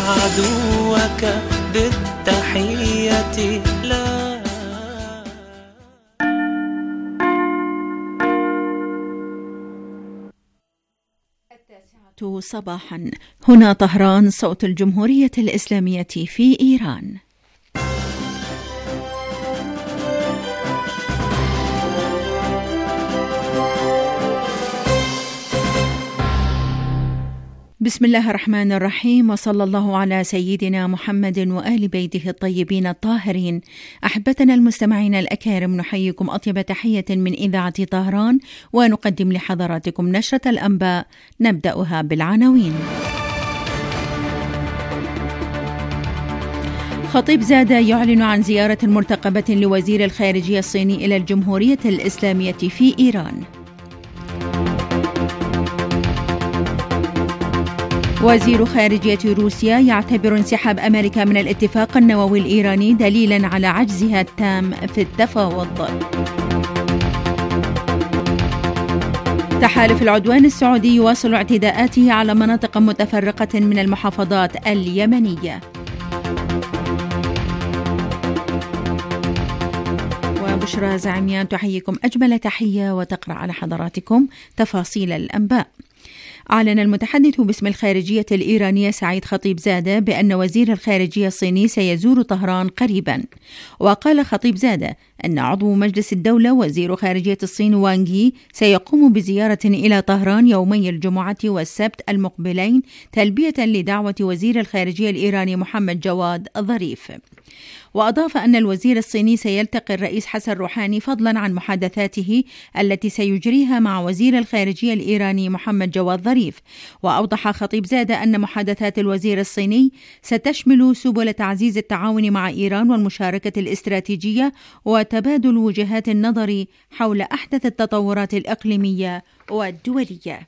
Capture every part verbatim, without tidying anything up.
عدوك بالتحية لا. التاسعة صباحا، هنا طهران، صوت الجمهورية الإسلامية في إيران. بسم الله الرحمن الرحيم، وصلى الله على سيدنا محمد وآل بيته الطيبين الطاهرين. أحبتنا المستمعين الأكارم، نحييكم أطيب تحية من إذاعة طهران، ونقدم لحضراتكم نشرة الأنباء نبدأها بالعناوين. خطيب زادة يعلن عن زيارة مرتقبة لوزير الخارجية الصيني إلى الجمهورية الإسلامية في إيران. وزير خارجية روسيا يعتبر انسحاب أمريكا من الاتفاق النووي الإيراني دليلا على عجزها التام في التفاوض. تحالف العدوان السعودي يواصل اعتداءاته على مناطق متفرقة من المحافظات اليمنية. وبشرى زعميان تحييكم أجمل تحية وتقرأ على حضراتكم تفاصيل الأنباء. أعلن المتحدث باسم الخارجية الإيرانية سعيد خطيب زادة بأن وزير الخارجية الصيني سيزور طهران قريبا. وقال خطيب زادة أن عضو مجلس الدولة وزير خارجية الصين وانغ يي سيقوم بزيارة إلى طهران يومي الجمعة والسبت المقبلين تلبية لدعوة وزير الخارجية الإيراني محمد جواد ظريف. وأضاف أن الوزير الصيني سيلتقي الرئيس حسن روحاني فضلا عن محادثاته التي سيجريها مع وزير الخارجية الإيراني محمد جواد ظريف. وأوضح خطيب زادة أن محادثات الوزير الصيني ستشمل سبل تعزيز التعاون مع إيران والمشاركة الاستراتيجية وتبادل وجهات النظر حول أحدث التطورات الإقليمية والدولية.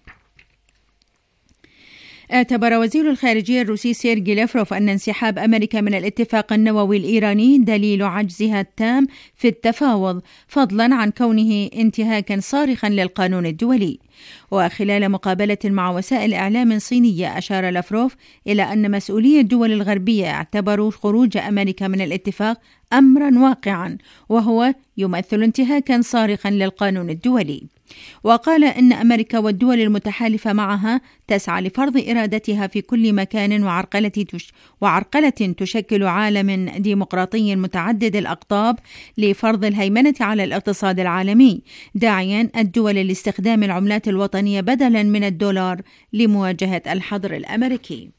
اعتبر وزير الخارجية الروسي سيرجي لافروف أن انسحاب أمريكا من الاتفاق النووي الإيراني دليل عجزها التام في التفاوض، فضلا عن كونه انتهاكا صارخا للقانون الدولي. وخلال مقابلة مع وسائل إعلام صينية، أشار لافروف إلى أن مسؤولي الدول الغربية اعتبروا خروج أمريكا من الاتفاق أمرا واقعا، وهو يمثل انتهاكا صارخا للقانون الدولي. وقال إن أمريكا والدول المتحالفة معها تسعى لفرض إرادتها في كل مكان وعرقلة, تش وعرقلة تشكل عالم ديمقراطي متعدد الأقطاب لفرض الهيمنة على الاقتصاد العالمي، داعيا الدول لاستخدام العملات الوطنية بدلا من الدولار لمواجهة الحظر الأمريكي.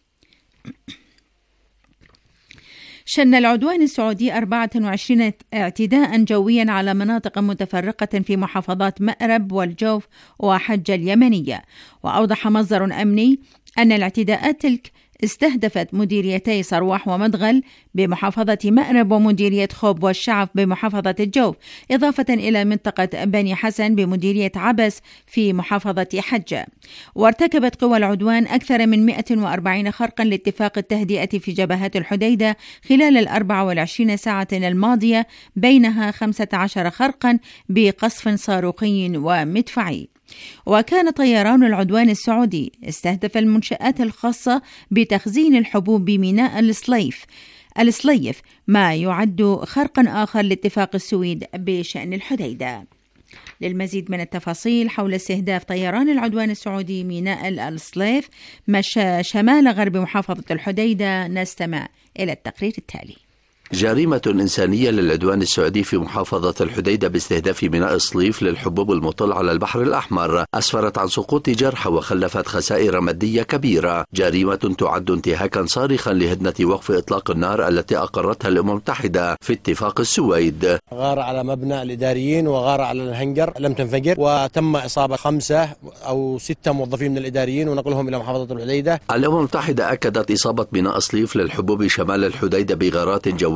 شن العدوان السعودي أربعة وعشرين اعتداء جويا على مناطق متفرقة في محافظات مأرب والجوف وحجة اليمنية. وأوضح مصدر أمني أن الاعتداءات تلك استهدفت مديريتي صرواح ومدغل بمحافظة مأرب ومديرية خوب والشعف بمحافظة الجوف، إضافة إلى منطقة بني حسن بمديرية عبس في محافظة حجة. وارتكبت قوى العدوان أكثر من مئة وأربعين خرقا لاتفاق التهدئة في جبهات الحديدة خلال الأربع والعشرين ساعة الماضية، بينها خمسة عشر خرقا بقصف صاروخي ومدفعي. وكان طيران العدوان السعودي استهدف المنشآت الخاصة بتخزين الحبوب بميناء الصليف الصليف ما يعد خرقا آخر لاتفاق السويد بشأن الحديدة. للمزيد من التفاصيل حول استهداف طيران العدوان السعودي ميناء الصليف مشى شمال غرب محافظة الحديدة، نستمع إلى التقرير التالي. جريمة إنسانية للعدوان السعودي في محافظة الحديدة باستهداف ميناء الصليف للحبوب المطل على البحر الأحمر أسفرت عن سقوط جرحى وخلفت خسائر مادية كبيرة. جريمة تعد انتهاكا صارخا لهدنة وقف إطلاق النار التي أقرتها الأمم المتحدة في اتفاق السويد. غار على مبنى الإداريين وغار على الهنجر لم تنفجر، وتم إصابة خمسة أو ستة موظفين من الإداريين ونقلهم إلى محافظة الحديدة. الأمم المتحدة أكدت إصابة ميناء الصليف للحبوب شمال الحديدة بغارات جوية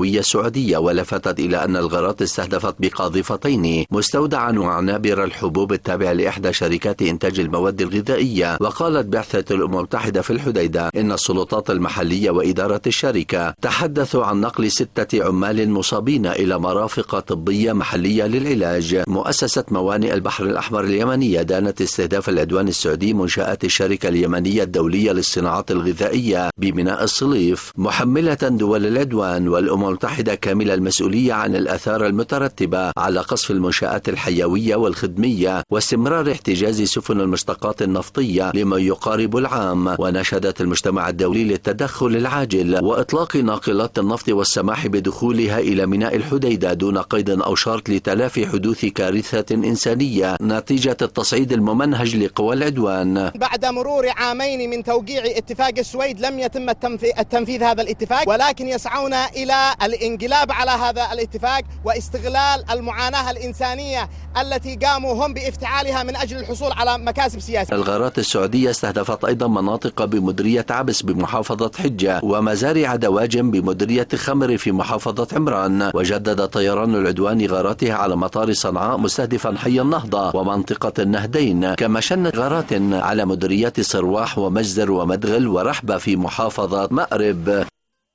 الجوية السعودية، ولفتت إلى أن الغارات استهدفت بقاذفتين مستودعا وعنابر الحبوب التابع لإحدى شركات إنتاج المواد الغذائية. وقالت بعثة الأمم المتحدة في الحديدة إن السلطات المحلية وإدارة الشركة تحدثوا عن نقل ستة عمال مصابين إلى مرافق طبية محلية للعلاج. مؤسسة موانئ البحر الأحمر اليمنية دانت استهداف العدوان السعودي منشآت الشركة اليمنية الدولية للصناعات الغذائية بميناء الصليف، محملة دول العدوان والأمم المتحدة كامل المسؤولية عن الآثار المترتبة على قصف المنشآت الحيوية والخدمية واستمرار احتجاز سفن المشتقات النفطية لما يقارب العام. ونشدت المجتمع الدولي للتدخل العاجل وإطلاق ناقلات النفط والسماح بدخولها إلى ميناء الحديدة دون قيد أو شرط لتلافي حدوث كارثة إنسانية نتيجة التصعيد الممنهج لقوى العدوان. بعد مرور عامين من توقيع اتفاق السويد لم يتم التنفيذ هذا الاتفاق، ولكن يسعون إلى الانقلاب على هذا الاتفاق واستغلال المعاناة الإنسانية التي قاموا هم بافتعالها من أجل الحصول على مكاسب سياسية. الغارات السعودية استهدفت أيضا مناطق بمديرية عبس بمحافظة حجة ومزارع دواجن بمديرية خمر في محافظة عمران. وجدد طيران العدوان غاراته على مطار صنعاء مستهدفا حي النهضة ومنطقة النهدين، كما شن غارات على مديريات صرواح ومجزر ومدغل ورحبة في محافظة مأرب.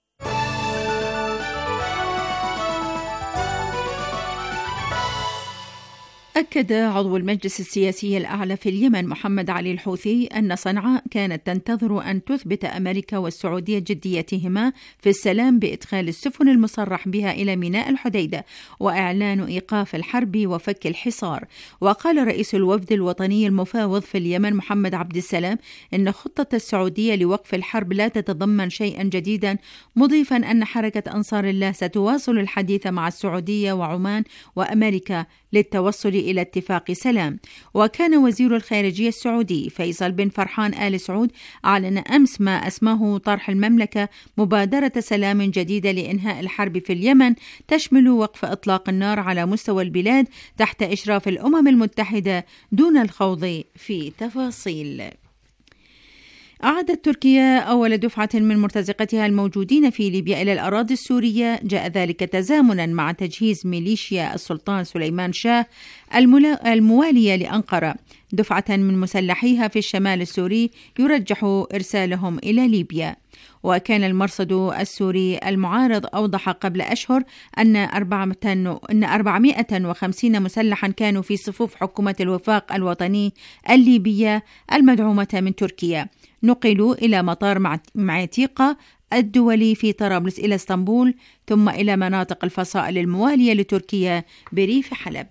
أكد عضو المجلس السياسي الأعلى في اليمن محمد علي الحوثي أن صنعاء كانت تنتظر أن تثبت أمريكا والسعودية جديتهما في السلام بإدخال السفن المصرح بها إلى ميناء الحديدة وإعلان إيقاف الحرب وفك الحصار. وقال رئيس الوفد الوطني المفاوض في اليمن محمد عبد السلام إن خطة السعودية لوقف الحرب لا تتضمن شيئا جديدا، مضيفا أن حركة أنصار الله ستواصل الحديث مع السعودية وعمان وأمريكا للتوصل إلى اتفاق سلام. وكان وزير الخارجية السعودي فيصل بن فرحان آل سعود أعلن أمس ما أسماه طرح المملكة مبادرة سلام جديدة لإنهاء الحرب في اليمن تشمل وقف إطلاق النار على مستوى البلاد تحت إشراف الأمم المتحدة دون الخوض في تفاصيل. أعادت تركيا أول دفعة من مرتزقتها الموجودين في ليبيا إلى الأراضي السورية، جاء ذلك تزامنا مع تجهيز ميليشيا السلطان سليمان شاه الموالية لأنقرة دفعة من مسلحيها في الشمال السوري يرجح إرسالهم إلى ليبيا. وكان المرصد السوري المعارض أوضح قبل أشهر أن أربعمائة وخمسين مسلحا كانوا في صفوف حكومة الوفاق الوطني الليبية المدعومة من تركيا نقلوا إلى مطار معتيقة الدولي في طرابلس إلى اسطنبول ثم إلى مناطق الفصائل الموالية لتركيا بريف حلب.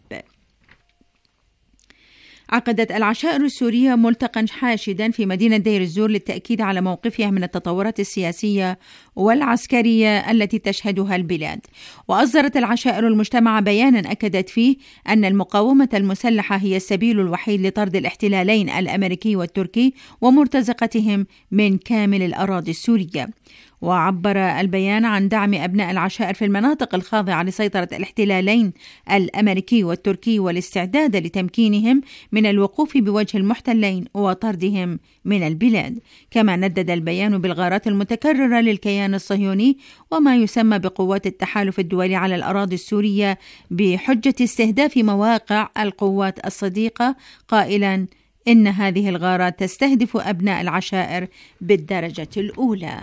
عقدت العشائر السورية ملتقى حاشدا في مدينة دير الزور للتأكيد على موقفها من التطورات السياسية والعسكرية التي تشهدها البلاد. وأصدرت العشائر المجتمع بيانا أكدت فيه أن المقاومة المسلحة هي السبيل الوحيد لطرد الاحتلالين الأمريكي والتركي ومرتزقتهم من كامل الأراضي السورية. وعبر البيان عن دعم أبناء العشائر في المناطق الخاضعة لسيطرة الاحتلالين الأمريكي والتركي والاستعداد لتمكينهم من الوقوف بوجه المحتلين وطردهم من البلاد. كما ندد البيان بالغارات المتكررة للكيان الصهيوني وما يسمى بقوات التحالف الدولي على الأراضي السورية بحجة استهداف مواقع القوات الصديقة، قائلا إن هذه الغارات تستهدف أبناء العشائر بالدرجة الأولى.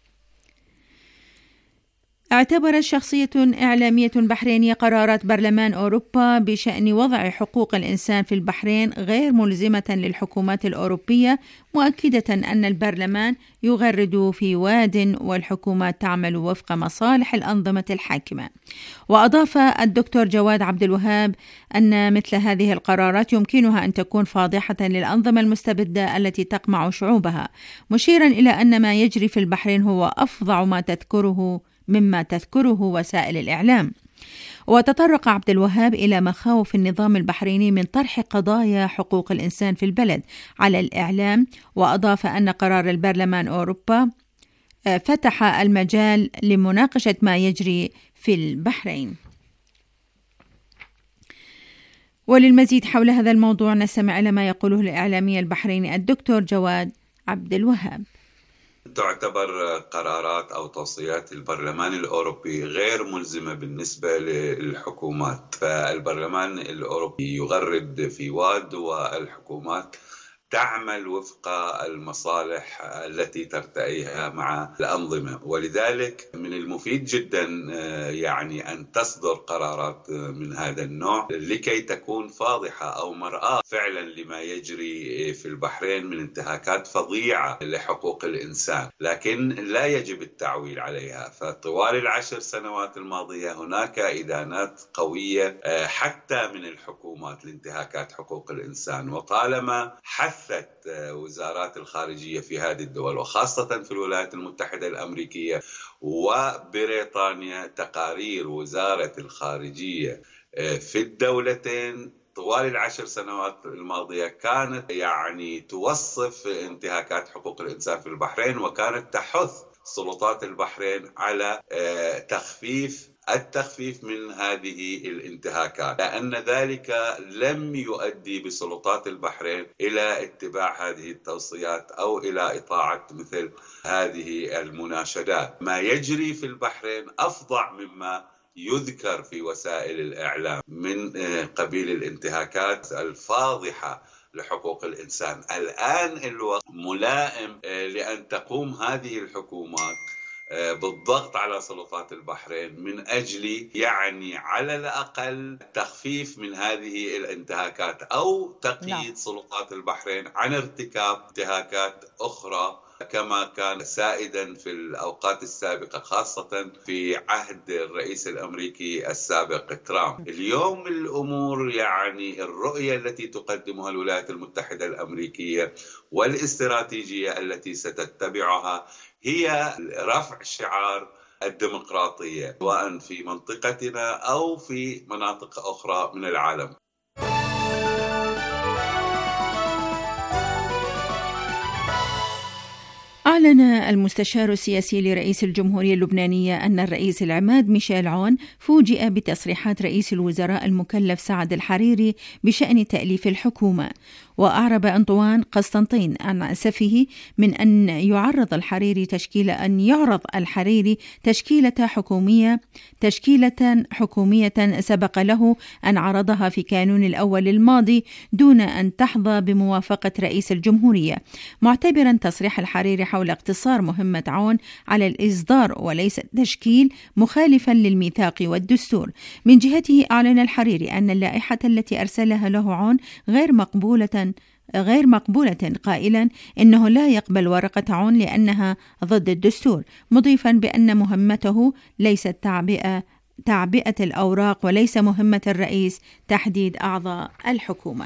اعتبرت شخصية إعلامية بحرينية قرارات برلمان أوروبا بشأن وضع حقوق الإنسان في البحرين غير ملزمة للحكومات الأوروبية، مؤكدة أن البرلمان يغرد في واد والحكومات تعمل وفق مصالح الأنظمة الحاكمة. وأضاف الدكتور جواد عبد الوهاب أن مثل هذه القرارات يمكنها أن تكون فاضحة للأنظمة المستبدة التي تقمع شعوبها، مشيرا إلى أن ما يجري في البحرين هو أفظع ما تذكره مما تذكره وسائل الإعلام. وتطرق عبد الوهاب إلى مخاوف النظام البحريني من طرح قضايا حقوق الإنسان في البلد على الإعلام، وأضاف أن قرار البرلمان أوروبا فتح المجال لمناقشة ما يجري في البحرين. وللمزيد حول هذا الموضوع نستمع إلى ما يقوله الإعلامي البحريني الدكتور جواد عبد الوهاب. تعتبر قرارات أو توصيات البرلمان الأوروبي غير ملزمة بالنسبة للحكومات، فالبرلمان الأوروبي يغرد في واد والحكومات تعمل وفق المصالح التي ترتئيها مع الأنظمة، ولذلك من المفيد جدا يعني أن تصدر قرارات من هذا النوع لكي تكون فاضحة أو مرآة فعلا لما يجري في البحرين من انتهاكات فظيعة لحقوق الإنسان، لكن لا يجب التعويل عليها. فطوال العشر سنوات الماضية هناك إدانات قوية حتى من الحكومات لانتهاكات حقوق الإنسان، وطالما حث وزارات الخارجية في هذه الدول وخاصة في الولايات المتحدة الأمريكية وبريطانيا تقارير وزارة الخارجية في الدولتين طوال العشر سنوات الماضية كانت يعني توصف انتهاكات حقوق الإنسان في البحرين، وكانت تحث سلطات البحرين على تخفيف التخفيف من هذه الانتهاكات، لأن ذلك لم يؤدي بسلطات البحرين إلى اتباع هذه التوصيات أو إلى إطاعة مثل هذه المناشدات. ما يجري في البحرين أفظع مما يذكر في وسائل الإعلام من قبيل الانتهاكات الفاضحة لحقوق الإنسان. الآن الوقت ملائم لأن تقوم هذه الحكومات بالضغط على سلطات البحرين من أجل يعني على الأقل تخفيف من هذه الانتهاكات أو تقييد لا. سلطات البحرين عن ارتكاب انتهاكات أخرى كما كان سائدا في الأوقات السابقة، خاصة في عهد الرئيس الأمريكي السابق ترامب. اليوم الأمور يعني الرؤية التي تقدمها الولايات المتحدة الأمريكية والاستراتيجية التي ستتبعها هي رفع شعار الديمقراطية سواء في منطقتنا أو في مناطق أخرى من العالم. أعلن المستشار السياسي لرئيس الجمهورية اللبنانية أن الرئيس العماد ميشيل عون فوجئ بتصريحات رئيس الوزراء المكلف سعد الحريري بشأن تأليف الحكومة. وأعرب أنطوان قسطنطين عن أسفه من أن يعرض الحريري تشكيل أن يعرض الحريري تشكيلة حكومية تشكيلة حكومية سبق له أن عرضها في كانون الأول الماضي دون أن تحظى بموافقة رئيس الجمهورية، معتبرا تصريح الحريري حول اقتصار مهمة عون على الإصدار وليس التشكيل مخالفا للميثاق والدستور. من جهته أعلن الحريري أن اللائحة التي أرسلها له عون غير مقبولة غير مقبولة قائلا إنه لا يقبل ورقة عون لأنها ضد الدستور، مضيفا بأن مهمته ليست تعبئة تعبئة الأوراق وليس مهمة الرئيس تحديد أعضاء الحكومة.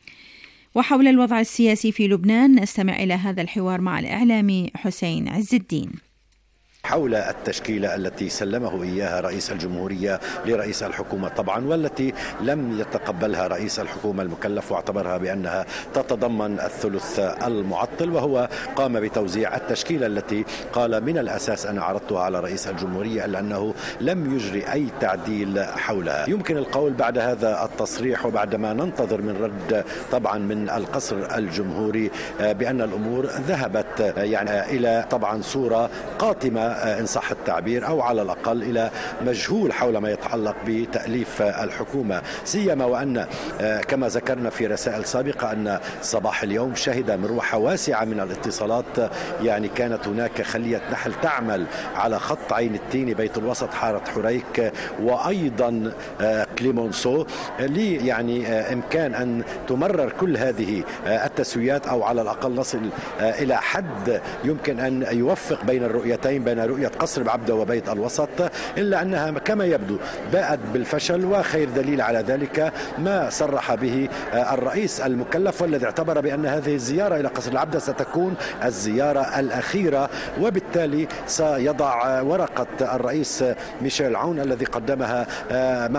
وحول الوضع السياسي في لبنان نستمع إلى هذا الحوار مع الإعلامي حسين عز الدين. حول التشكيلة التي سلمه إياها رئيس الجمهورية لرئيس الحكومة طبعا، والتي لم يتقبلها رئيس الحكومة المكلف واعتبرها بأنها تتضمن الثلث المعطل، وهو قام بتوزيع التشكيلة التي قال من الأساس أنا عرضتها على رئيس الجمهورية إلا أنه لم يجري أي تعديل حولها. يمكن القول بعد هذا التصريح وبعدما ننتظر من رد طبعا من القصر الجمهوري بأن الأمور ذهبت يعني إلى طبعا صورة قاتمة إن صح التعبير، أو على الأقل إلى مجهول حول ما يتعلق بتأليف الحكومة، سيما وأن كما ذكرنا في رسائل سابقة أن صباح اليوم شهد مروحة واسعة من الاتصالات، يعني كانت هناك خلية نحل تعمل على خط عين التين بيت الوسط حارة حريك وأيضا كليمونسو لي يعني إمكان أن تمرر كل هذه التسويات، أو على الأقل نصل إلى حد يمكن أن يوفق بين الرؤيتين بين رؤية قصر بعبدة وبيت الوسط، إلا أنها كما يبدو باءت بالفشل. وخير دليل على ذلك ما صرح به الرئيس المكلف، والذي اعتبر بأن هذه الزيارة إلى قصر العبدة ستكون الزيارة الأخيرة، وبالتالي سيضع ورقة الرئيس ميشيل عون الذي قدمها معه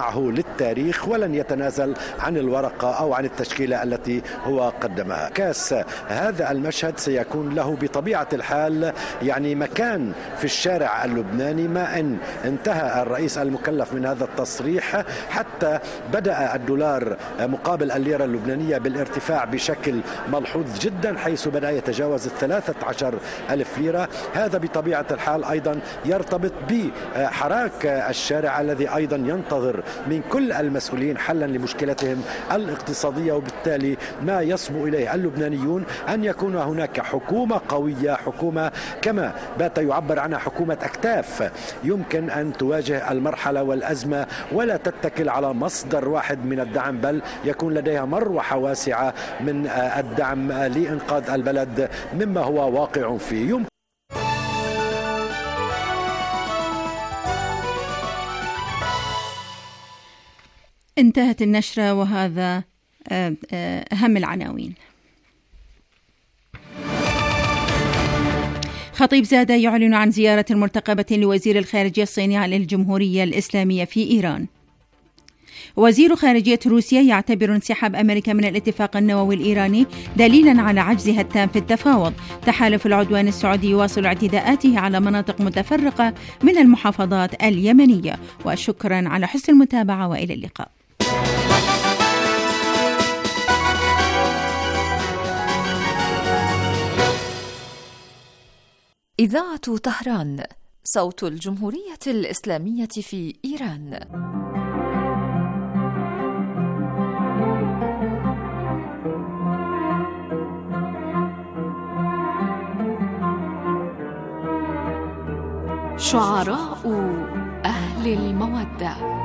التاريخ ولن يتنازل عن الورقة أو عن التشكيلة التي هو قدمها. كاس هذا المشهد سيكون له بطبيعة الحال يعني مكان في الشارع اللبناني، ما إن انتهى الرئيس المكلف من هذا التصريح حتى بدأ الدولار مقابل الليرة اللبنانية بالارتفاع بشكل ملحوظ جدا، حيث بدأ يتجاوز الثلاثة عشر ألف ليرة. هذا بطبيعة الحال أيضا يرتبط بحراك الشارع الذي أيضا ينتظر من كل المسؤولين حلا لمشكلتهم الاقتصادية، وبالتالي ما يصبو إليه اللبنانيون أن يكون هناك حكومة قوية، حكومة كما بات يعبر عنها حكومة أكتاف يمكن أن تواجه المرحلة والأزمة ولا تتكل على مصدر واحد من الدعم، بل يكون لديها مروحة واسعة من الدعم لإنقاذ البلد مما هو واقع فيه. يمكن انتهت النشرة وهذا أهم العناوين. خطيب زادة يعلن عن زيارة مرتقبة لوزير الخارجية الصيني على الجمهورية الإسلامية في إيران. وزير خارجية روسيا يعتبر انسحاب أمريكا من الاتفاق النووي الإيراني دليلا على عجزها التام في التفاوض. تحالف العدوان السعودي يواصل اعتداءاته على مناطق متفرقة من المحافظات اليمنية. وشكرا على حسن المتابعة وإلى اللقاء. إذاعة طهران، صوت الجمهورية الإسلامية في إيران. شعراء أهل المودة.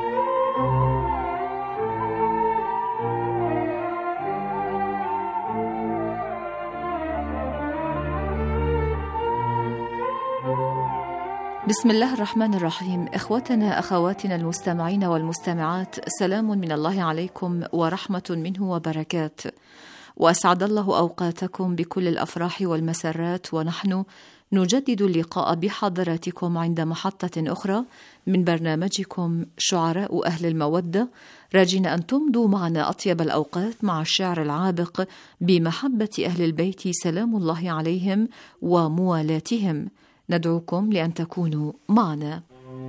بسم الله الرحمن الرحيم. إخوتنا أخواتنا المستمعين والمستمعات، سلام من الله عليكم ورحمة منه وبركات، وأسعد الله أوقاتكم بكل الأفراح والمسرات، ونحن نجدد اللقاء بحضراتكم عند محطة أخرى من برنامجكم شعراء أهل المودة، راجين أن تمضوا معنا أطيب الأوقات مع الشعر العابق بمحبة أهل البيت سلام الله عليهم وموالاتهم. ندعوكم لأن تكونوا معنا.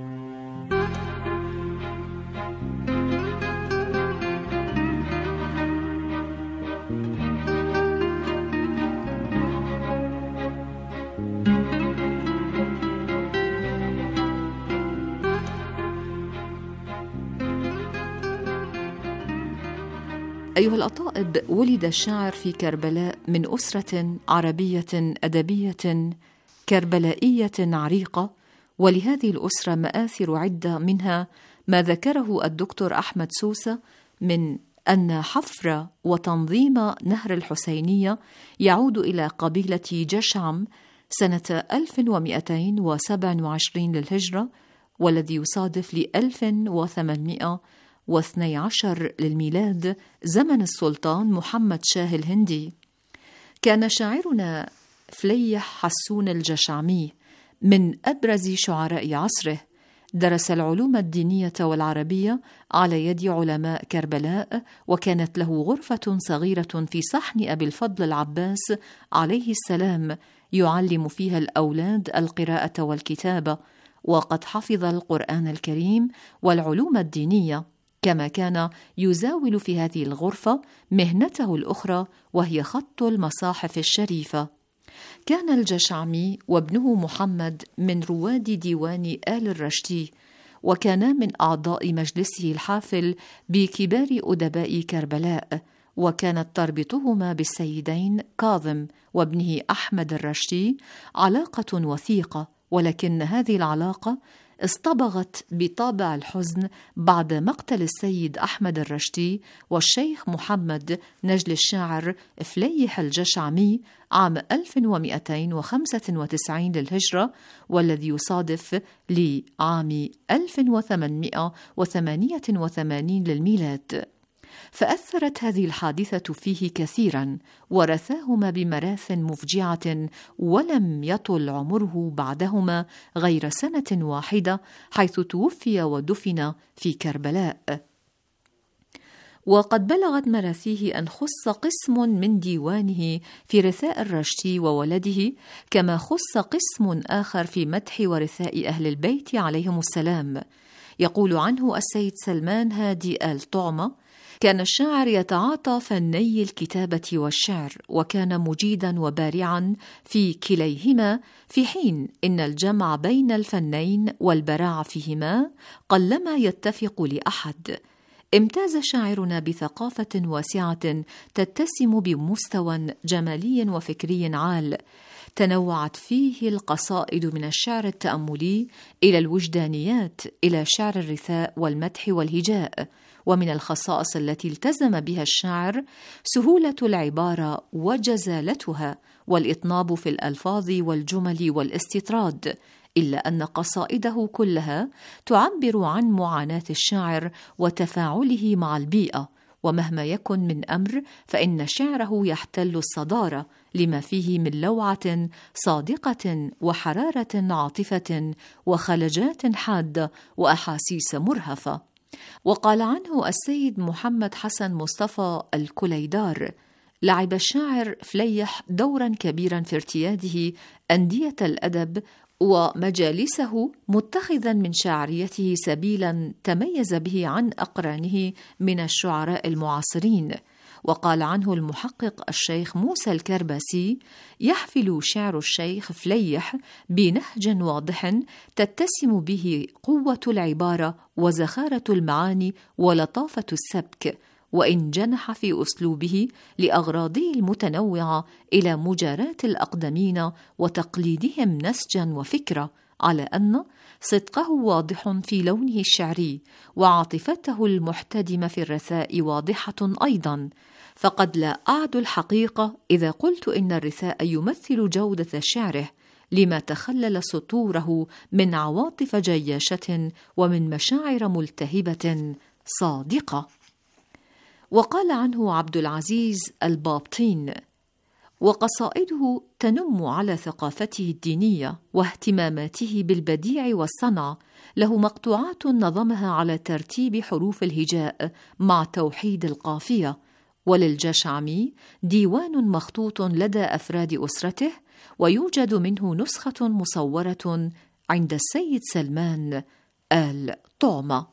أيها الأطائب، ولد الشاعر في كربلاء من أسرة عربية أدبية كربلائية عريقة، ولهذه الأسرة مآثر عدة، منها ما ذكره الدكتور أحمد سوسة من أن حفر وتنظيم نهر الحسينية يعود إلى قبيلة جشعم سنة ألف ومئتين وسبعة وعشرين للهجرة، والذي يصادف ل ألف وثمانمئة واثني عشر للميلاد، زمن السلطان محمد شاه الهندي. كان شاعرنا فليح حسون الجشعمي من أبرز شعراء عصره، درس العلوم الدينية والعربية على يد علماء كربلاء، وكانت له غرفة صغيرة في صحن أبي الفضل العباس عليه السلام يعلم فيها الأولاد القراءة والكتابة، وقد حفظ القرآن الكريم والعلوم الدينية، كما كان يزاول في هذه الغرفة مهنته الأخرى وهي خط المصاحف الشريفة. كان الجشعمي وابنه محمد من رواد ديوان آل الرشدي، وكانا من أعضاء مجلسه الحافل بكبار أدباء كربلاء، وكانت تربطهما بالسيدين كاظم وابنه أحمد الرشدي علاقة وثيقة، ولكن هذه العلاقة اصطبغت بطابع الحزن بعد مقتل السيد أحمد الرشدي والشيخ محمد نجل الشاعر فليح الجشعمي عام ألف ومئتين وخمسة وتسعين للهجرة، والذي يصادف لعام ألف وثمانمئة وثمانية وثمانين للميلاد. فأثرت هذه الحادثة فيه كثيرا، ورثاهما بمراث مفجعة، ولم يطل عمره بعدهما غير سنة واحدة، حيث توفي ودفن في كربلاء. وقد بلغت مراسيه أن خص قسم من ديوانه في رثاء الرشتي وولده، كما خص قسم آخر في مدح ورثاء أهل البيت عليهم السلام. يقول عنه السيد سلمان هادي آل طعمة: كان الشاعر يتعاطى فني الكتابة والشعر، وكان مجيدا وبارعا في كليهما، في حين إن الجمع بين الفنين والبراع فيهما قلما يتفق لأحد. امتاز شاعرنا بثقافة واسعة تتسم بمستوى جمالي وفكري عال، تنوعت فيه القصائد من الشعر التأملي إلى الوجدانيات، إلى شعر الرثاء والمدح والهجاء. ومن الخصائص التي التزم بها الشاعر سهولة العبارة وجزالتها، والإطناب في الألفاظ والجمل والاستطراد، إلا أن قصائده كلها تعبر عن معاناة الشاعر وتفاعله مع البيئة، ومهما يكن من أمر فإن شعره يحتل الصدارة لما فيه من لوعة صادقة وحرارة عاطفة وخلجات حادة وأحاسيس مرهفة. وقال عنه السيد محمد حسن مصطفى الكليدار: لعب الشاعر فليح دورا كبيرا في ارتياده أندية الأدب ومجالسه، متخذا من شاعريته سبيلا تميز به عن أقرانه من الشعراء المعاصرين. وقال عنه المحقق الشيخ موسى الكرباسي: يحفل شعر الشيخ فليح بنهج واضح تتسم به قوة العبارة وزخارة المعاني ولطافة السبك، وإن جنح في أسلوبه لأغراضه المتنوعة إلى مجاراة الأقدمين وتقليدهم نسجا وفكرة، على أن صدقه واضح في لونه الشعري، وعاطفته المحتدمة في الرثاء واضحة أيضا. فقد لا أعد الحقيقة إذا قلت إن الرثاء يمثل جودة شعره، لما تخلل سطوره من عواطف جياشة ومن مشاعر ملتهبة صادقة. وقال عنه عبد العزيز البابطين: وقصائده تنم على ثقافته الدينية واهتماماته بالبديع والصنع، له مقطوعات نظمها على ترتيب حروف الهجاء مع توحيد القافية. وللجشعمي ديوان مخطوط لدى أفراد أسرته، ويوجد منه نسخة مصورة عند السيد سلمان آل طعمة.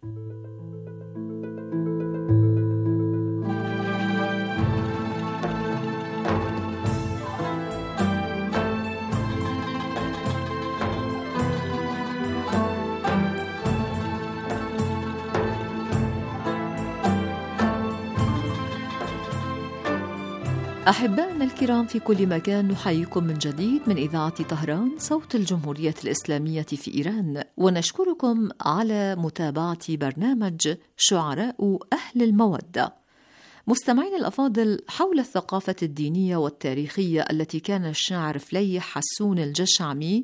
أحبائنا الكرام في كل مكان، نحييكم من جديد من إذاعة طهران صوت الجمهورية الإسلامية في إيران، ونشكركم على متابعة برنامج شعراء أهل المودة. مستمعين الأفاضل، حول الثقافة الدينية والتاريخية التي كان الشاعر فليح حسون الجشعمي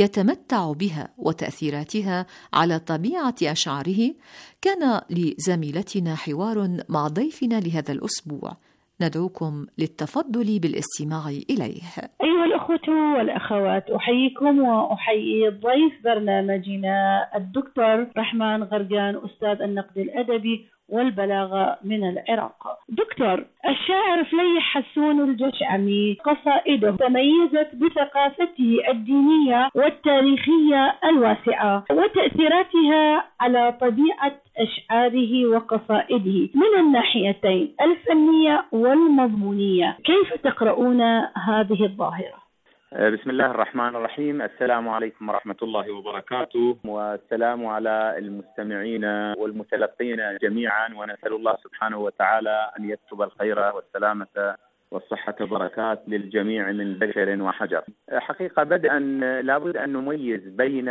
يتمتع بها وتأثيراتها على طبيعة أشعاره، كان لزميلتنا حوار مع ضيفنا لهذا الأسبوع، ندعوكم للتفضل بالاستماع إليه. أيها الأخوة والأخوات، أحييكم وأحيي ضيف برنامجنا الدكتور رحمن غرقان، أستاذ النقد الأدبي والبلاغة من العراق. دكتور، الشاعر فليح حسون الجشعمي قصائده تميزت بثقافته الدينية والتاريخية الواسعة وتأثيراتها على طبيعة أشعاره وقصائده من الناحيتين الفنية والمضمونية. كيف تقرؤون هذه الظاهرة؟ بسم الله الرحمن الرحيم. السلام عليكم ورحمة الله وبركاته، والسلام على المستمعين والمتلقين جميعا، ونسأل الله سبحانه وتعالى أن يكتب الخير والسلامة والصحة بركات للجميع من بشر وحجر. حقيقة بدءا لابد أن نميز بين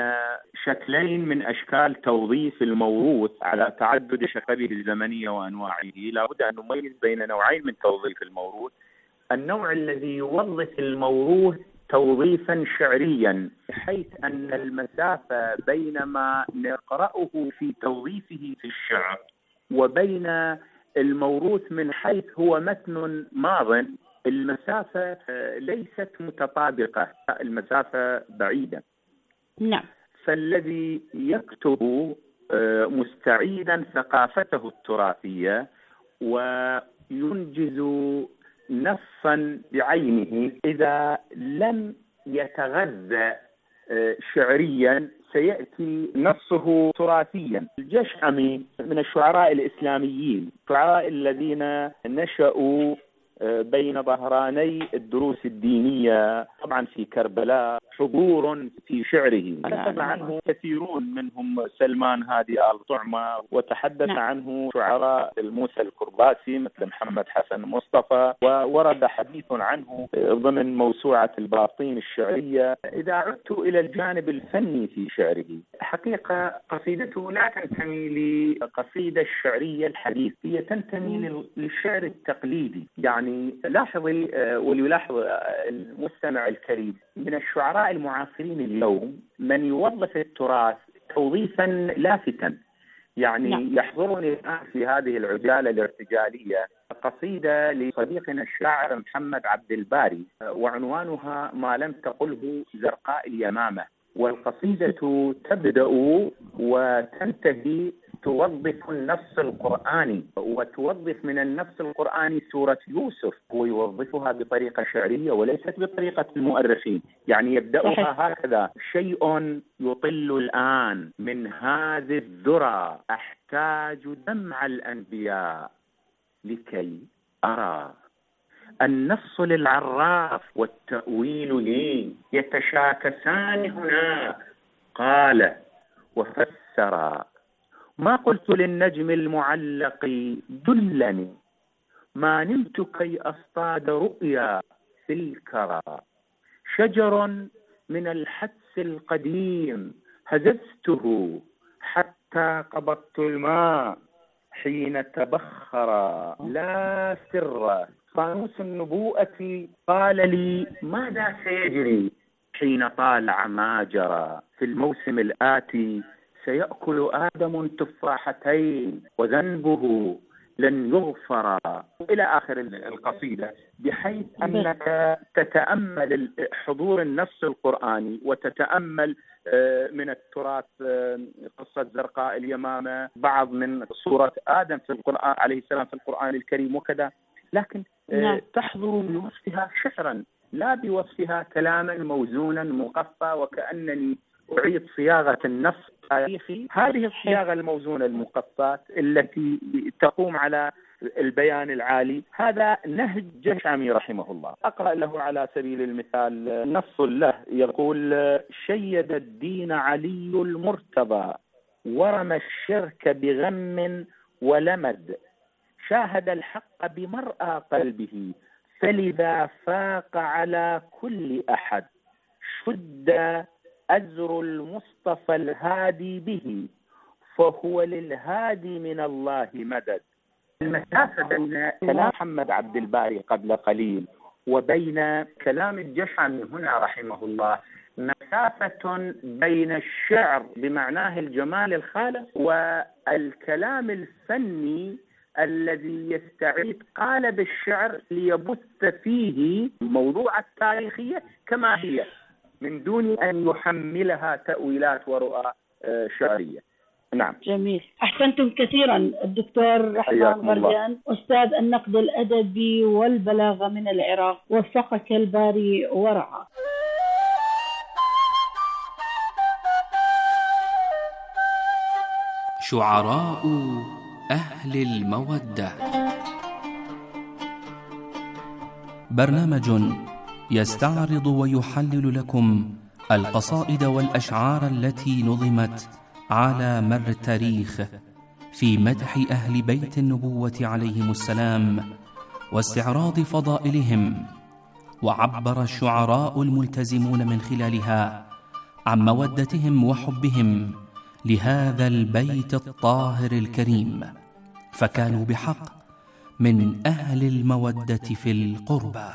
شكلين من أشكال توظيف الموروث على تعدد شكله الزمنية وأنواعه. لابد أن نميز بين نوعين من توظيف الموروث: النوع الذي يوظف الموروث توظيفا شعريا، حيث أن المسافة بين ما نقرأه في توظيفه في الشعر وبين الموروث من حيث هو متن ماض، المسافة ليست متطابقة، المسافة بعيدة. نعم. فالذي يكتب مستعيدا ثقافته التراثية وينجز نصا بعينه إذا لم يتغذى شعريا سيأتي نصه تراثيا. الجشعمي من الشعراء الإسلاميين، الشعراء الذين نشأوا بين ظهراني الدروس الدينية، طبعا في كربلاء حضور في شعره كتب عنه كثيرون، منهم سلمان هادي آل طعمة، وتحدث نعم. عنه شعراء الموسى الكرباسي مثل محمد حسن مصطفى، وورد حديث عنه ضمن موسوعة البراطين الشعرية. إذا عدت إلى الجانب الفني في شعره، حقيقة قصيدته لا تنتمي لقصيدة الشعرية الحديث، هي تنتمي للشعر التقليدي. يعني لاحظي وليلاحظ المستمع الكريم، من الشعراء المعاصرين اليوم من يوظف التراث توظيفا لافتا. يعني لا. يحضرني الآن في هذه العجالة الارتجالية قصيدة لصديقنا الشاعر محمد عبد الباري، وعنوانها ما لم تقله زرقاء اليمامة، والقصيدة تبدأ وتنتهي توظف النص القرآني، وتوظف من النص القرآني سورة يوسف، ويوظفها بطريقة شعرية وليست بطريقة المؤرخين. يعني يبدأها هكذا: شيء يطل الآن من هذه الذرى، أحتاج دمع الأنبياء لكي أرى. النص للعراف والتأويل لي، يتشاكسان هناك. قال وفسر: ما قلت للنجم المعلق دلني، ما نمت كي أصطاد رؤيا في الكرى. شجر من الحدس القديم هززته حتى قبضت الماء حين تبخر. لا سر فانوس النبوءة قال لي ماذا سيجري حين طالع ما جرى. في الموسم الآتي سيأكل آدم تفاحتين وذنبه لن يغفر، إلى آخر القصيدة، بحيث أنك تتأمل حضور النص القرآني وتتأمل من التراث قصة زرقاء اليمامة، بعض من صورة آدم في القرآن عليه السلام في القرآن الكريم وكذا، لكن نعم. تحضر بوصفها شعرا لا بوصفها كلاما موزونا مقفى، وكأنني أعيد صياغة النص التاريخي. هذه الصياغة الموزونة المقفاة التي تقوم على البيان العالي، هذا نهج جشعمي رحمه الله. أقرأ له على سبيل المثال نص له يقول: شيد الدين علي المرتضى ورمى الشرك بغم ولمد، شاهد الحق بمرأى قلبه فلذا فاق على كل أحد، شد أزر المصطفى الهادي به فهو للهادي من الله مدد. المسافة بين كلام محمد عبد الباري قبل قليل وبين كلام الجشعمي هنا رحمه الله مسافة بين الشعر بمعناه الجمال الخالص والكلام الفني الذي يستعيد قالب الشعر ليبث فيه موضوع التاريخية كما هي من دون أن يحملها تأويلات ورؤى شعرية. نعم. جميل، أحسنتم كثيرا الدكتور رحمن غرقان، أستاذ النقد الأدبي والبلاغة من العراق، وفقك الباري ورعى. شعراء أهل المودة، برنامج يستعرض ويحلل لكم القصائد والأشعار التي نظمت على مر التاريخ في مدح أهل بيت النبوة عليهم السلام واستعراض فضائلهم. وعبر الشعراء الملتزمون من خلالها عن مودتهم وحبهم لهذا البيت الطاهر الكريم، فكانوا بحق من أهل المودة في القربى.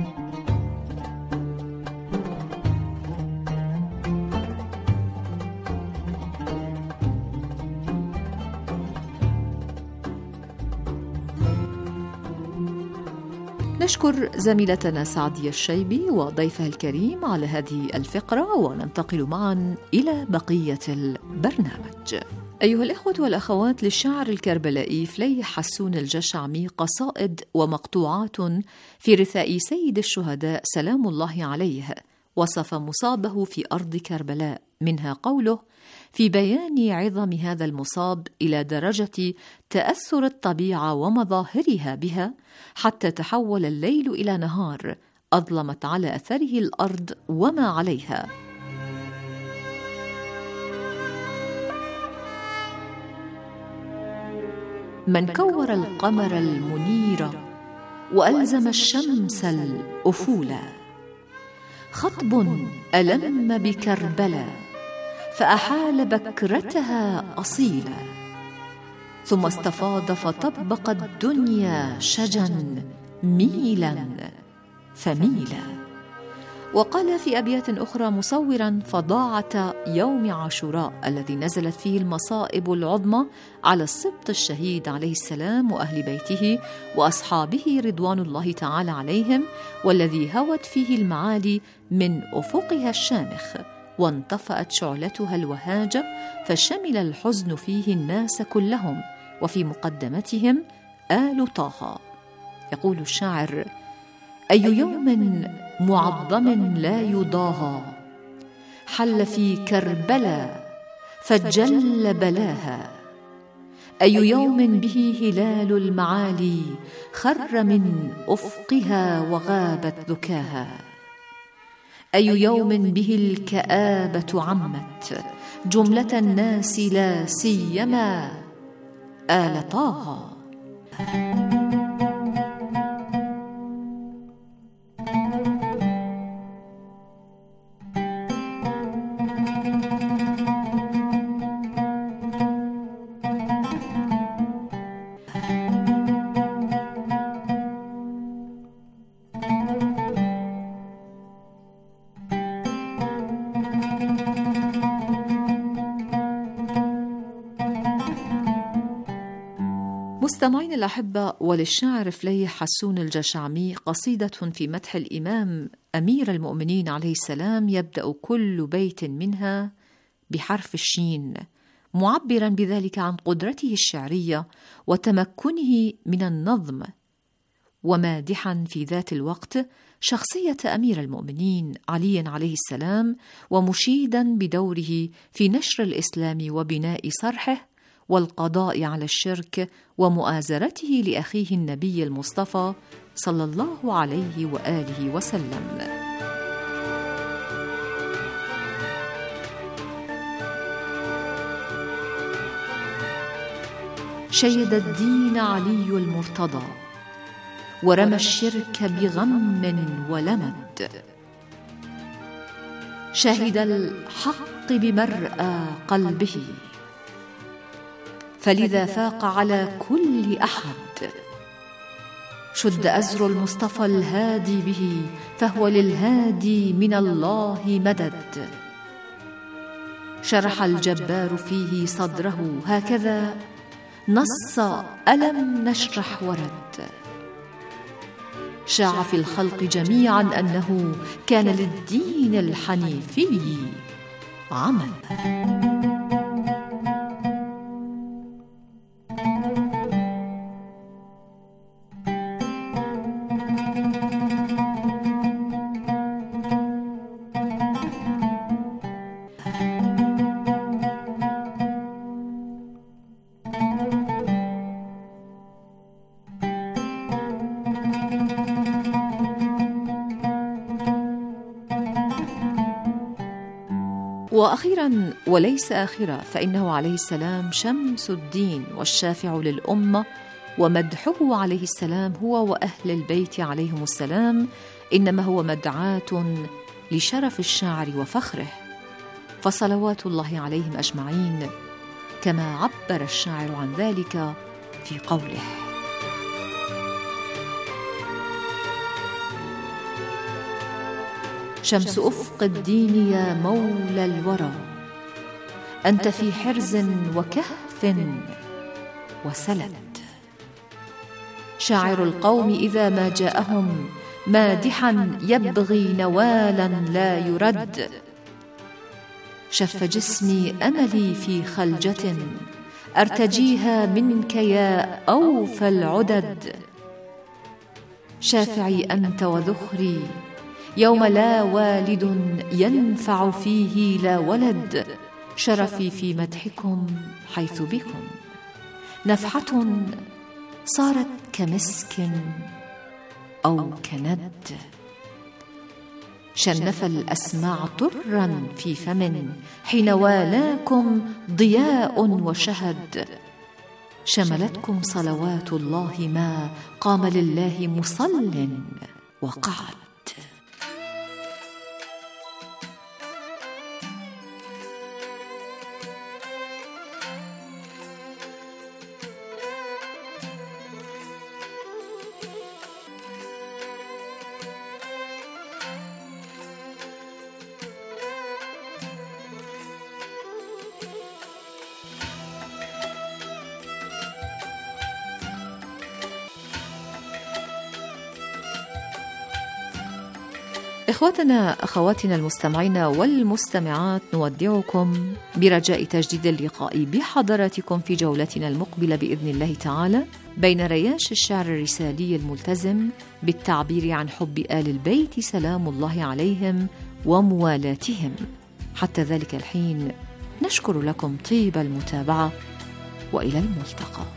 نشكر زميلتنا سعدية الشيبي وضيفها الكريم على هذه الفقرة، وننتقل معا إلى بقية البرنامج. أيها الإخوة والأخوات، للشاعر الكربلائي فليح حسون الجشعمي قصائد ومقطوعات في رثاء سيد الشهداء سلام الله عليه، وصف مصابه في أرض كربلاء، منها قوله في بيان عظم هذا المصاب إلى درجة تأثر الطبيعة ومظاهرها بها، حتى تحول الليل إلى نهار، أظلمت على أثره الأرض وما عليها. من كور القمر المنير وألزم الشمس الأفولا، خطب ألم بكربلا فأحال بكرتها أصيلا، ثم استفاض فطبق الدنيا شجا ميلا فميلا. وقال في أبيات أخرى مصورا فظاعة يوم عاشوراء الذي نزلت فيه المصائب العظمى على السبط الشهيد عليه السلام وأهل بيته وأصحابه رضوان الله تعالى عليهم، والذي هوت فيه المعالي من أفقها الشامخ وانطفأت شعلتها الوهاجة، فشمل الحزن فيه الناس كلهم، وفي مقدمتهم آل طه. يقول الشاعر: أي يوم معظم لا يضاهى حل في كربلا فجل بلاها، أي يوم به هلال المعالي خر من أفقها وغابت ذكاها، أي يوم به الكآبة عمت جملة الناس لا سيما آل طه. مستمعين الأحبة، وللشاعر فليح حسون الجشعمي قصيدة في مدح الإمام أمير المؤمنين عليه السلام، يبدأ كل بيت منها بحرف الشين، معبرا بذلك عن قدرته الشعرية وتمكنه من النظم، ومادحا في ذات الوقت شخصية أمير المؤمنين علي عليه السلام، ومشيدا بدوره في نشر الإسلام وبناء صرحه والقضاء على الشرك ومؤازرته لأخيه النبي المصطفى صلى الله عليه وآله وسلم. شيد الدين علي المرتضى ورمى الشرك بغم ولمد، شهد الحق بمرأى قلبه فلذا فاق على كل أحد، شد أزر المصطفى الهادي به فهو للهادي من الله مدد، شرح الجبار فيه صدره هكذا نص ألم نشرح ورد، شاع في الخلق جميعا أنه كان للدين الحنيفي عمل. وأخيرا وليس آخرا، فإنه عليه السلام شمس الدين والشافع للأمة، ومدحه عليه السلام هو وأهل البيت عليهم السلام إنما هو مدعاة لشرف الشاعر وفخره، فصلوات الله عليهم أجمعين، كما عبر الشاعر عن ذلك في قوله: شمس أفق الدين يا مولى الورى، أنت في حرز وكهف وسلد، شاعر القوم إذا ما جاءهم مادحا يبغي نوالا لا يرد، شف جسمي أملي في خلجة أرتجيها منك يا أوفى العدد. شافعي أنت وذخري يوم لا والد ينفع فيه لا ولد. شرفي في مدحكم حيث بكم نفحة صارت كمسك أو كند. شنف الأسماع طرا في فم حين والاكم ضياء وشهد. شملتكم صلوات الله ما قام لله مصل وقعد. إخواتنا أخواتنا المستمعين والمستمعات، نودعكم برجاء تجديد اللقاء بحضراتكم في جولتنا المقبلة بإذن الله تعالى بين رياش الشعر الرسالي الملتزم بالتعبير عن حب آل البيت سلام الله عليهم وموالاتهم. حتى ذلك الحين نشكر لكم طيب المتابعة وإلى الملتقى.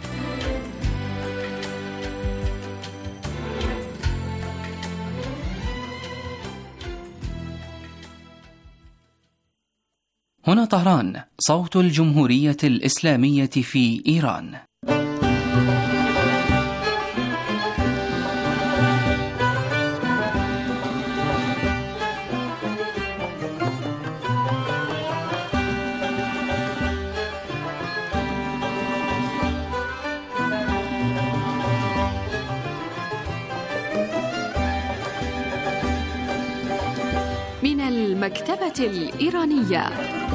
هنا طهران، صوت الجمهورية الإسلامية في إيران. من المكتبة الإيرانية.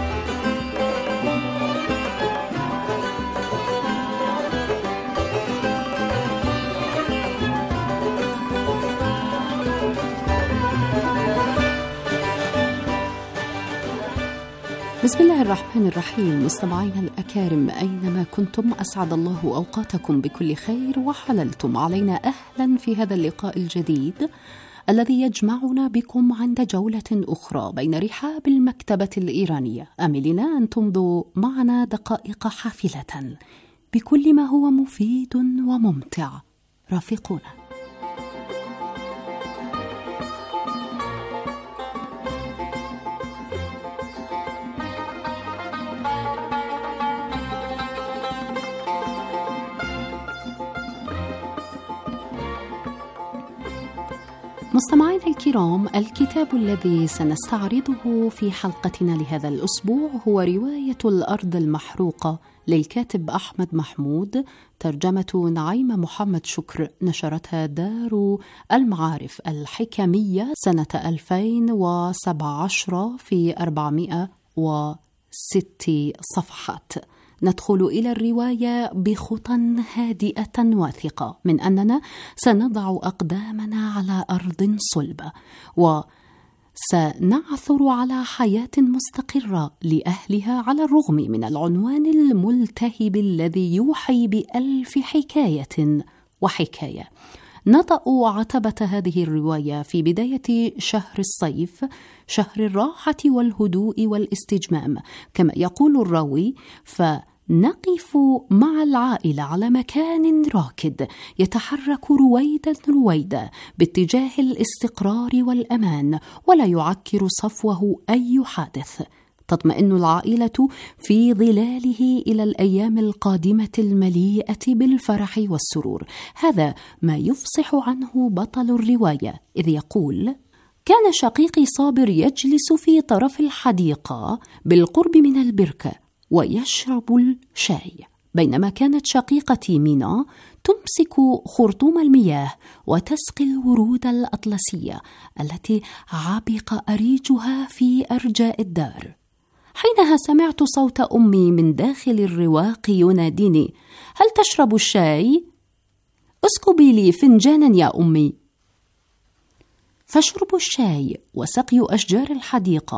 بسم الله الرحمن الرحيم. مستمعينا الأكارم أينما كنتم، أسعد الله أوقاتكم بكل خير وحللتم علينا أهلا في هذا اللقاء الجديد الذي يجمعنا بكم عند جولة أخرى بين رحاب المكتبة الإيرانية، آملين أن تمضوا معنا دقائق حافلة بكل ما هو مفيد وممتع. رافقونا. مستمعينا الكرام، الكتاب الذي سنستعرضه في حلقتنا لهذا الأسبوع هو رواية الأرض المحروقة للكاتب أحمد محمود، ترجمة نعيمة محمد شكر، نشرتها دار المعارف الحكمية سنة ألفين وسبعة عشر في أربعمائة وست صفحات. ندخل إلى الرواية بخطى هادئة واثقة من أننا سنضع أقدامنا على أرض صلبة، وسنعثر على حياة مستقرة لأهلها على الرغم من العنوان الملتهب الذي يوحي بألف حكاية وحكاية. نطأ عتبة هذه الرواية في بداية شهر الصيف، شهر الراحة والهدوء والاستجمام كما يقول الراوي، فنقف مع العائلة على مكان راكد يتحرك رويدا رويدا باتجاه الاستقرار والأمان، ولا يعكر صفوه أي حادث. تطمئن العائلة في ظلاله إلى الأيام القادمة المليئة بالفرح والسرور. هذا ما يفصح عنه بطل الرواية، إذ يقول: كان شقيقي صابر يجلس في طرف الحديقة بالقرب من البركة ويشرب الشاي، بينما كانت شقيقتي مينا تمسك خرطوم المياه وتسقي الورود الأطلسية التي عبق أريجها في أرجاء الدار. حينها سمعت صوت أمي من داخل الرواق يناديني: هل تشرب الشاي؟ اسكبي لي فنجانا يا أمي. فشرب الشاي وسقي أشجار الحديقة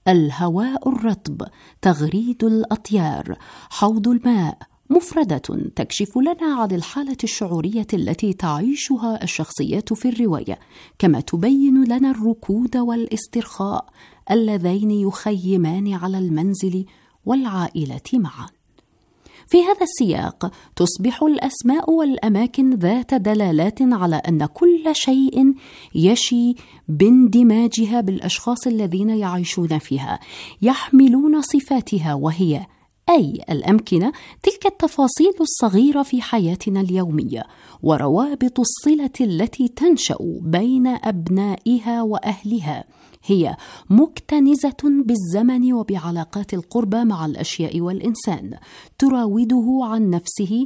الهواء الرطب، تغريد الأطيار، حوض الماء، مفردة تكشف لنا عن الحالة الشعورية التي تعيشها الشخصيات في الرواية، كما تبين لنا الركود والاسترخاء اللذين يخيمان على المنزل والعائلة معا. في هذا السياق تصبح الأسماء والأماكن ذات دلالات على أن كل شيء يشي باندماجها بالأشخاص الذين يعيشون فيها، يحملون صفاتها، وهي أي الأمكنة تلك التفاصيل الصغيرة في حياتنا اليومية، وروابط الصلة التي تنشأ بين أبنائها وأهلها، هي مكتنزة بالزمن وبعلاقات القربى مع الأشياء والإنسان، تراوده عن نفسه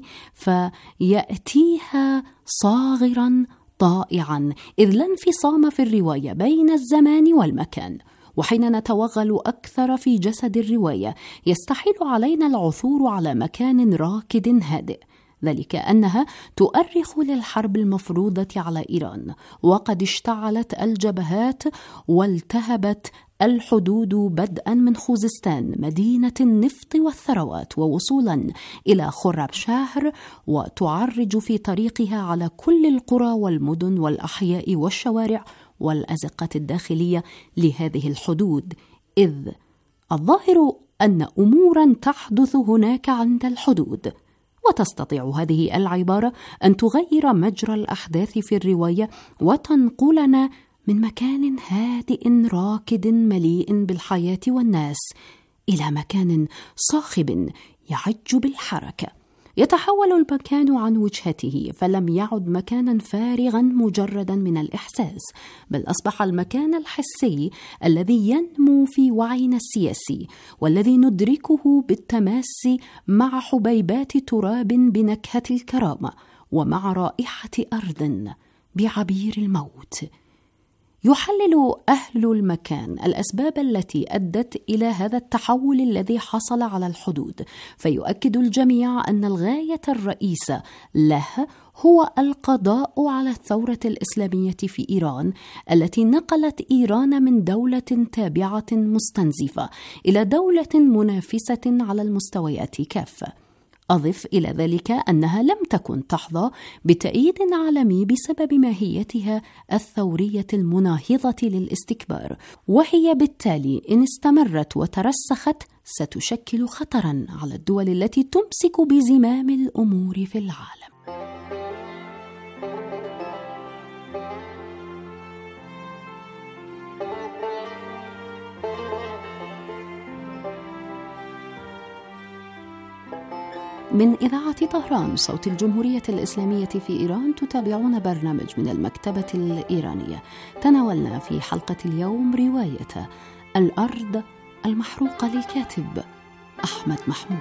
فيأتيها صاغرا طائعا، إذ لا انفصام في الرواية بين الزمان والمكان. وحين نتوغل أكثر في جسد الرواية يستحيل علينا العثور على مكان راكد هادئ، ذلك أنها تؤرخ للحرب المفروضة على إيران، وقد اشتعلت الجبهات والتهبت الحدود بدءا من خوزستان مدينة النفط والثروات ووصولا إلى خربشهر، وتعرج في طريقها على كل القرى والمدن والأحياء والشوارع والأزقة الداخلية لهذه الحدود، إذ الظاهر أن أمورا تحدث هناك عند الحدود. وتستطيع هذه العبارة أن تغير مجرى الأحداث في الرواية وتنقلنا من مكان هادئ راكد مليء بالحياة والناس إلى مكان صاخب يعج بالحركة. يتحول المكان عن وجهته، فلم يعد مكانا فارغا مجردا من الإحساس، بل أصبح المكان الحسي الذي ينمو في وعينا السياسي، والذي ندركه بالتماس مع حبيبات تراب بنكهة الكرامة، ومع رائحة أرض بعبير الموت. يحلل أهل المكان الأسباب التي أدت إلى هذا التحول الذي حصل على الحدود، فيؤكد الجميع أن الغاية الرئيسة له هو القضاء على الثورة الإسلامية في إيران، التي نقلت إيران من دولة تابعة مستنزفة إلى دولة منافسة على المستويات كافة. أضف إلى ذلك أنها لم تكن تحظى بتأييد عالمي بسبب ماهيتها الثورية المناهضة للاستكبار، وهي بالتالي إن استمرت وترسخت ستشكل خطرا على الدول التي تمسك بزمام الأمور في العالم. من إذاعة طهران صوت الجمهورية الإسلامية في إيران تتابعون برنامج من المكتبة الإيرانية. تناولنا في حلقة اليوم رواية الأرض المحروقة للكاتب أحمد محمود.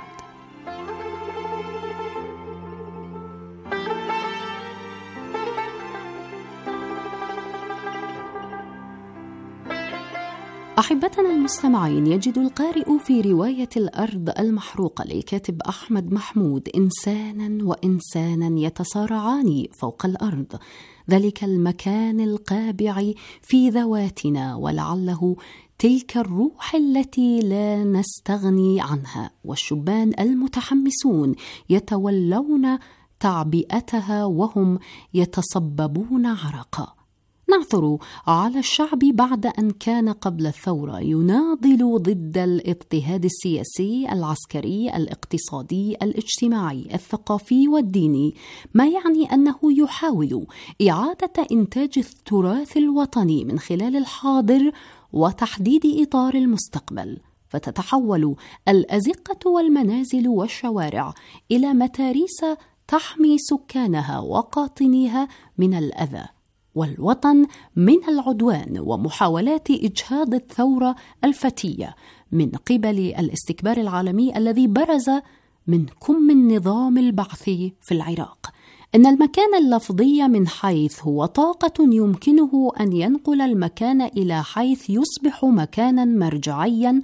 أحبتنا المستمعين، يجد القارئ في رواية الأرض المحروقة للكاتب أحمد محمود إنسانا وإنسانا يتصارعان فوق الأرض، ذلك المكان القابع في ذواتنا، ولعله تلك الروح التي لا نستغني عنها، والشبان المتحمسون يتولون تعبئتها وهم يتصببون عرقا. نعثر على الشعب بعد أن كان قبل الثورة يناضل ضد الاضطهاد السياسي، العسكري، الاقتصادي، الاجتماعي، الثقافي والديني، ما يعني أنه يحاول إعادة إنتاج التراث الوطني من خلال الحاضر وتحديد إطار المستقبل. فتتحول الأزقة والمنازل والشوارع إلى متاريس تحمي سكانها وقاطنيها من الأذى، والوطن من العدوان ومحاولات إجهاض الثورة الفتية من قبل الاستكبار العالمي الذي برز من كم النظام البعثي في العراق. إن المكان اللفظي من حيث هو طاقة يمكنه أن ينقل المكان إلى حيث يصبح مكانا مرجعيا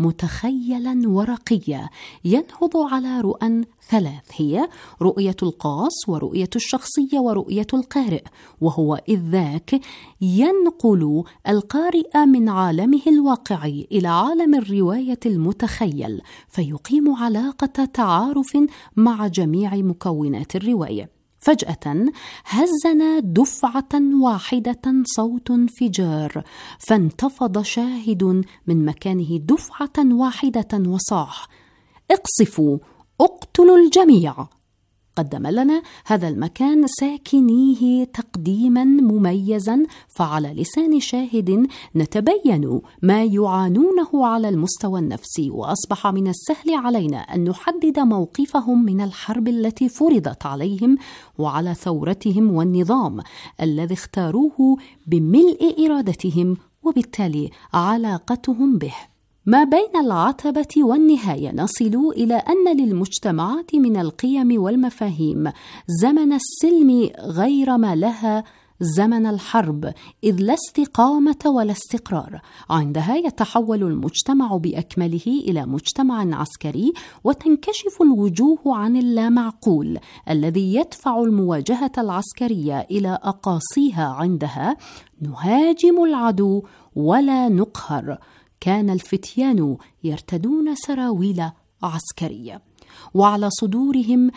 متخيلا ورقيا ينهض على رؤى ثلاث، هي رؤية القاص ورؤية الشخصية ورؤية القارئ، وهو إذ ذاك ينقل القارئ من عالمه الواقعي إلى عالم الرواية المتخيل، فيقيم علاقة تعارف مع جميع مكونات الرواية. فجأة هزنا دفعة واحدة صوت انفجار، فانتفض شاهد من مكانه دفعة واحدة وصاح: اقصفوا، اقتلوا الجميع. قدم لنا هذا المكان ساكنيه تقديما مميزا، فعلى لسان شاهد نتبين ما يعانونه على المستوى النفسي، وأصبح من السهل علينا أن نحدد موقفهم من الحرب التي فرضت عليهم وعلى ثورتهم والنظام الذي اختاروه بملء إرادتهم، وبالتالي علاقتهم به. ما بين العتبة والنهاية نصل إلى أن للمجتمعات من القيم والمفاهيم زمن السلم غير ما لها زمن الحرب، إذ لا استقامة ولا استقرار. عندها يتحول المجتمع بأكمله إلى مجتمع عسكري، وتنكشف الوجوه عن اللامعقول الذي يدفع المواجهة العسكرية إلى أقاصيها. عندها نهاجم العدو ولا نقهر. كان الفتيان يرتدون سراويل عسكرية، وعلى صدورهم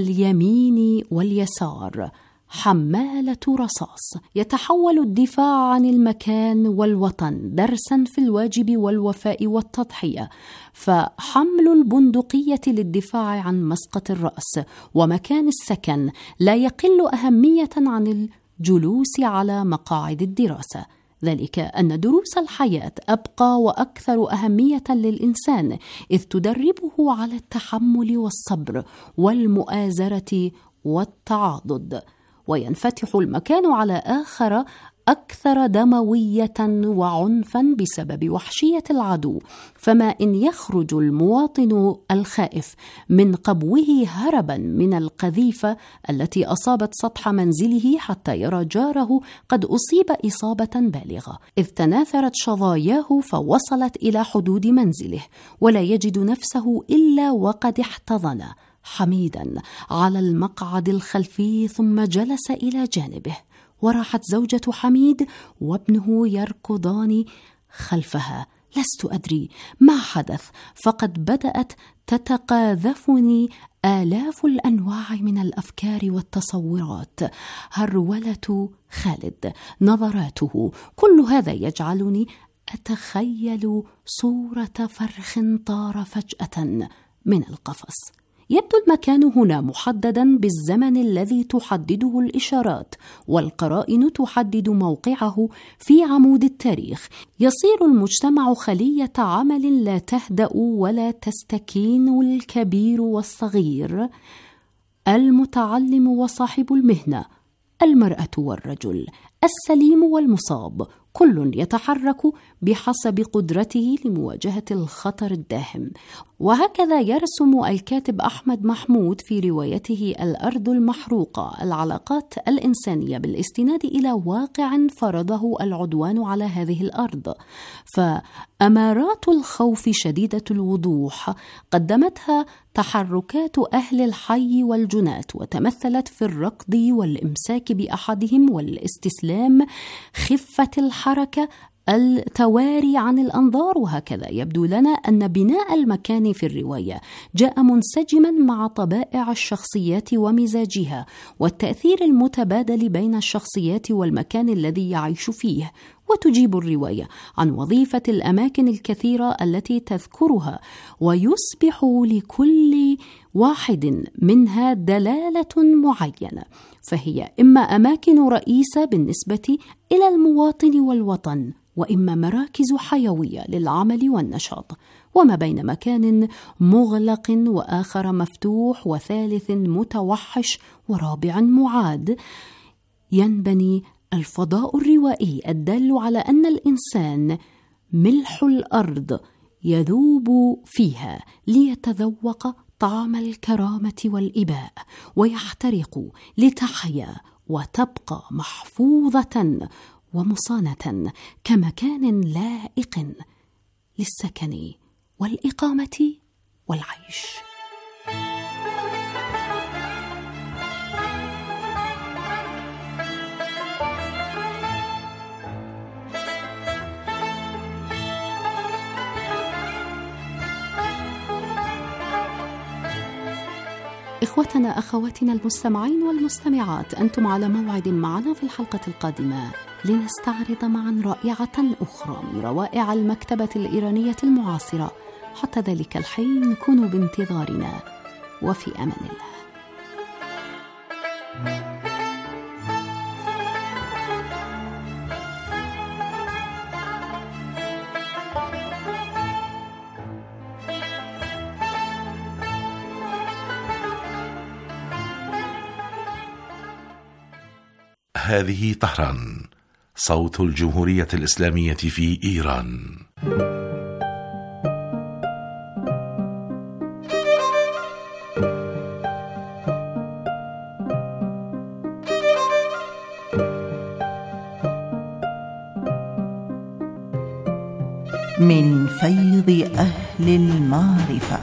اليمين واليسار حمالة رصاص. يتحول الدفاع عن المكان والوطن درسا في الواجب والوفاء والتضحية، فحمل البندقية للدفاع عن مسقط الرأس ومكان السكن لا يقل أهمية عن الجلوس على مقاعد الدراسة. ذلك أن دروس الحياة أبقى وأكثر أهمية للإنسان، إذ تدربه على التحمل والصبر والمؤازرة والتعاضد. وينفتح المكان على آخر أكثر دموية وعنفا بسبب وحشية العدو، فما إن يخرج المواطن الخائف من قبوه هربا من القذيفة التي أصابت سطح منزله حتى يرى جاره قد أصيب إصابة بالغة، إذ تناثرت شظاياه فوصلت إلى حدود منزله، ولا يجد نفسه إلا وقد احتضن حميدا على المقعد الخلفي، ثم جلس إلى جانبه، وراحت زوجة حميد وابنه يركضان خلفها. لست أدري ما حدث، فقد بدأت تتقاذفني آلاف الأنواع من الأفكار والتصورات. هرولة خالد، نظراته، كل هذا يجعلني أتخيل صورة فرخ طار فجأة من القفص. يبدو المكان هنا محددا بالزمن الذي تحدده الإشارات، والقرائن تحدد موقعه في عمود التاريخ. يصير المجتمع خلية عمل لا تهدأ ولا تستكين الكبير والصغير، المتعلم وصاحب المهنة، المرأة والرجل، السليم والمصاب، كل يتحرك بحسب قدرته لمواجهة الخطر الداهم. وهكذا يرسم الكاتب أحمد محمود في روايته الأرض المحروقة العلاقات الإنسانية بالاستناد إلى واقع فرضه العدوان على هذه الأرض، فأمارات الخوف شديدة الوضوح قدمتها تحركات أهل الحي والجنات، وتمثلت في الركض والإمساك بأحدهم والاستسلام، خفة الحركة، التواري عن الأنظار. وهكذا يبدو لنا أن بناء المكان في الرواية جاء منسجما مع طبائع الشخصيات ومزاجها، والتأثير المتبادل بين الشخصيات والمكان الذي يعيش فيه. وتجيب الرواية عن وظيفة الأماكن الكثيرة التي تذكرها، ويصبح لكل واحد منها دلالة معينة، فهي إما أماكن رئيسة بالنسبة إلى المواطن والوطن، وإما مراكز حيوية للعمل والنشاط، وما بين مكان مغلق وآخر مفتوح وثالث متوحش ورابع معاد. ينبني الفضاء الروائي الدال على أن الإنسان ملح الأرض يذوب فيها ليتذوق طعم الكرامة والإباء ويحترق لتحيا وتبقى محفوظة ومصانة كمكان لائق للسكن والإقامة والعيش. إخوتنا أخواتنا المستمعين والمستمعات، أنتم على موعد معنا في الحلقة القادمة لنستعرض معا رائعة أخرى من روائع المكتبة الإيرانية المعاصرة. حتى ذلك الحين كونوا بانتظارنا وفي أمان الله. هذه طهران، صوت الجمهورية الإسلامية في إيران. من فيض أهل المعرفة.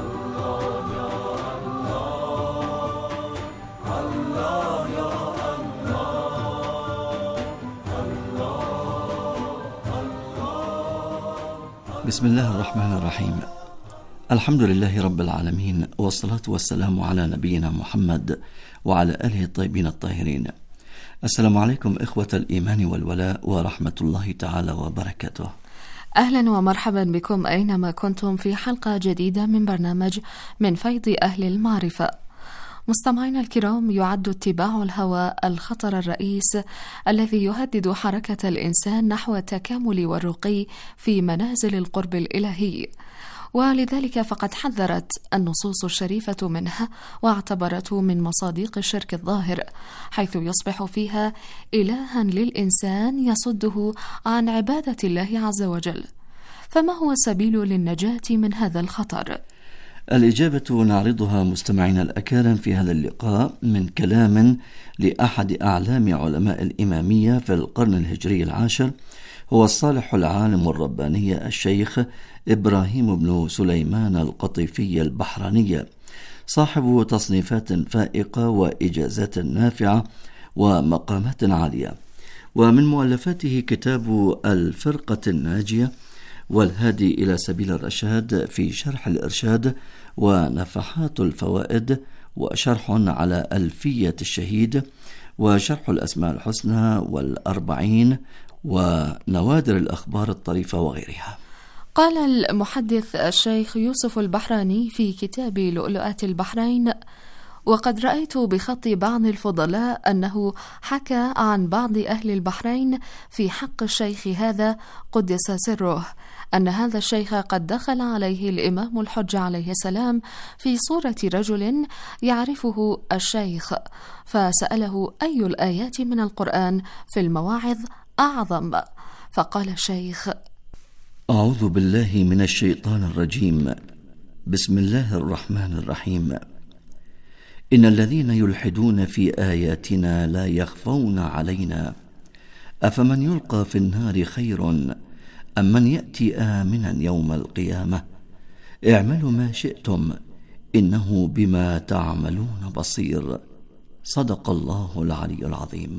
بسم الله الرحمن الرحيم. الحمد لله رب العالمين، والصلاة والسلام على نبينا محمد وعلى آله الطيبين الطاهرين. السلام عليكم إخوة الإيمان والولاء ورحمة الله تعالى وبركاته. أهلا ومرحبا بكم أينما كنتم في حلقة جديدة من برنامج من فيض أهل المعرفة. مستمعينا الكرام، يعد اتباع الهوى الخطر الرئيس الذي يهدد حركة الإنسان نحو التكامل والرقي في منازل القرب الإلهي، ولذلك فقد حذرت النصوص الشريفة منه واعتبرته من مصادق الشرك الظاهر، حيث يصبح فيها إلها للإنسان يصده عن عبادة الله عز وجل. فما هو السبيل للنجاة من هذا الخطر؟ الإجابة نعرضها مستمعينا الأكارم في هذا اللقاء من كلام لأحد أعلام علماء الإمامية في القرن الهجري العاشر، هو الصالح العالم الرباني الشيخ إبراهيم بن سليمان القطيفي البحراني، صاحب تصنيفات فائقة وإجازات نافعة ومقامات عالية. ومن مؤلفاته كتاب الفرقة الناجية والهادي إلى سبيل الرشاد في شرح الإرشاد، ونفحات الفوائد، وشرح على ألفية الشهيد، وشرح الأسماء الحسنى، والأربعين، ونوادر الأخبار الطريفة وغيرها. قال المحدث الشيخ يوسف البحراني في كتاب لؤلؤات البحرين: وقد رأيت بخط بعض الفضلاء أنه حكى عن بعض أهل البحرين في حق الشيخ هذا قدس سره أن هذا الشيخ قد دخل عليه الإمام الحج عليه السلام في صورة رجل يعرفه الشيخ، فسأله أي الآيات من القرآن في المواعظ أعظم، فقال الشيخ: أعوذ بالله من الشيطان الرجيم، بسم الله الرحمن الرحيم. إن الذين يلحدون في آياتنا لا يخفون علينا، أفمن يلقى في النار خير أم من يأتي آمنا يوم القيامة، اعملوا ما شئتم إنه بما تعملون بصير. صدق الله العلي العظيم.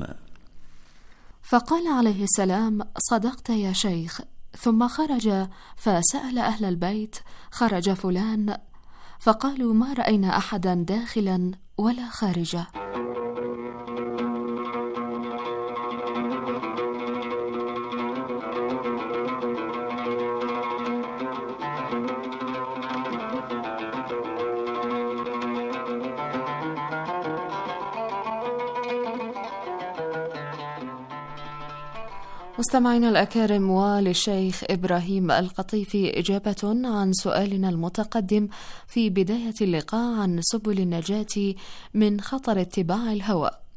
فقال عليه السلام: صدقت يا شيخ. ثم خرج فسأل أهل البيت: خرج فلان؟ فقالوا: ما رأينا أحدا داخلا ولا خارجا. مستمعينا الأكارم، وللشيخ إبراهيم القطيفي إجابة عن سؤالنا المتقدم في بداية اللقاء عن سبل النجاة من خطر اتباع الهوى.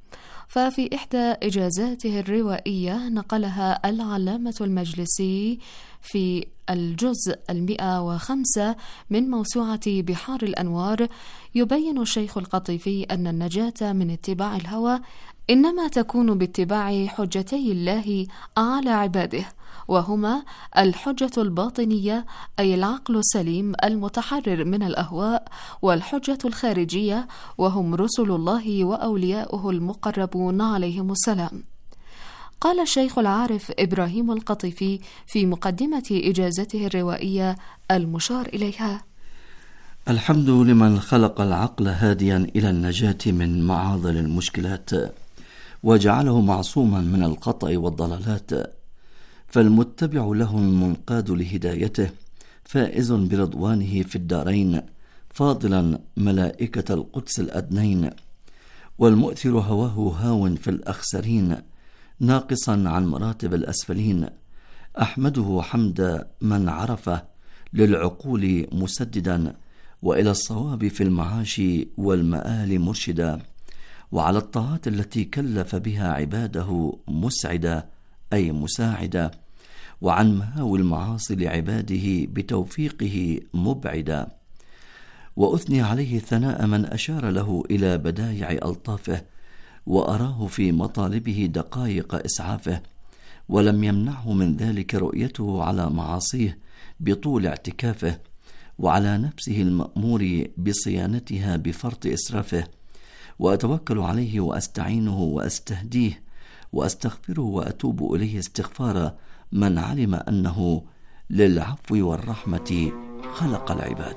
ففي إحدى إجازاته الروائية نقلها العلامة المجلسي في الجزء المئة وخمسة من موسوعة بحار الأنوار، يبين الشيخ القطيفي أن النجاة من اتباع الهوى إنما تكون باتباع حجتي الله على عباده، وهما الحجة الباطنية أي العقل السليم المتحرر من الأهواء، والحجة الخارجية وهم رسل الله وأولياؤه المقربون عليهم السلام. قال الشيخ العارف إبراهيم القطيفي في مقدمة إجازته الروائية المشار إليها: الحمد لمن خلق العقل هاديا إلى النجاة من معاضل المشكلات، وجعله معصوما من الخطأ والضلالات، فالمتبع له المنقاد لهدايته فائز برضوانه في الدارين، فاضلا ملائكة القدس الأدنين، والمؤثر هواه هاو في الأخسرين، ناقصا عن مراتب الأسفلين. أحمده حمد من عرفه للعقول مسددا، وإلى الصواب في المعاش والمآل مرشدا، وعلى الطاعات التي كلف بها عباده مسعدا أي مساعدا، وعن مهاوي المعاصي لعباده بتوفيقه مبعدا. وأثني عليه ثناء من أشار له إلى بدايع ألطافه، وأراه في مطالبه دقائق إسعافه، ولم يمنعه من ذلك رؤيته على معاصيه بطول اعتكافه، وعلى نفسه المأمور بصيانتها بفرط إسرافه. وأتوكل عليه وأستعينه وأستهديه وأستغفره وأتوب إليه استغفار من علم أنه للعفو والرحمة خلق العباد.